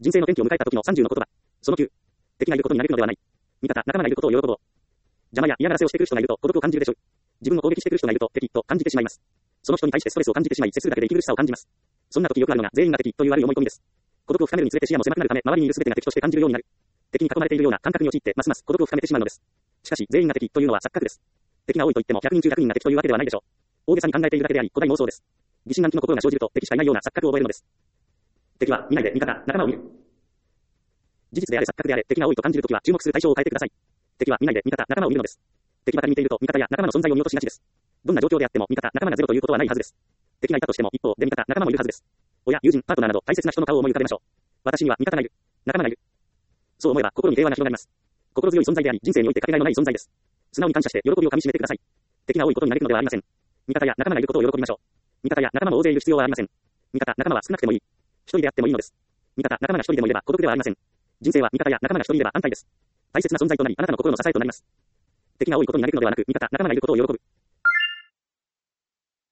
人生の転機を迎えた時の30の言葉。その9。敵がいることに嘆くのではない。味方、仲間がいることを喜ぼう。邪魔や嫌がらせをしてくる人がいると孤独を感じるでしょう。自分を攻撃してくる人がいると敵と感じてしまいます。その人に対してストレスを感じてしまい、接するだけで息苦しさを感じます。そんな時よくあるのが全員が敵という悪い思い込みです。孤独を深めるにつれて視野も狭くなるため、周りにいる全てが敵として感じるようになる。敵に囲まれているような感覚に陥って、ますます孤独を深めてしまうのです。しかし、全員が敵というのは錯覚です。敵が多いと言っても100人中100人が敵というわけではないでしょう。大げさに考えているだけであり、古代妄想です。疑心暗鬼の心が生じると敵しかいないような錯覚を覚えるのです。敵は見ないで味方、仲間を見る。事実であれ錯覚であれ、敵が多いと感じるときは注目する対象を変えてください。敵は見ないで味方、仲間を見るのです。敵ばかり見ていると味方や仲間の存在を見落としがちです。どんな状況であっても味方、仲間がゼロということはないはずです。敵がいたとしても一方で味方、仲間もいるはずです。親、友人、パートナーなど大切な人の顔を思い浮かべましょう。私には味方がいる。仲間がいる。そう思えば心に平和が広がります。心強い存在であり、人生においてかけがえのない存在です。素直に感謝して喜びをかみしめてください。敵が多いことに嘆くのではありません。味方や仲間がいることを喜びましょう。味方や仲間も大勢いる必要はありません。味方、仲間は少なくてもいい。一人であってもいいのです。味方、仲間が一人でもいれば孤独ではありません。人生は味方や仲間が一人いれば安泰です。大切な存在となり、あなたの心の支えとなります。敵が多いことに嘆くのではなく、味方、仲間がいることを喜ぶ。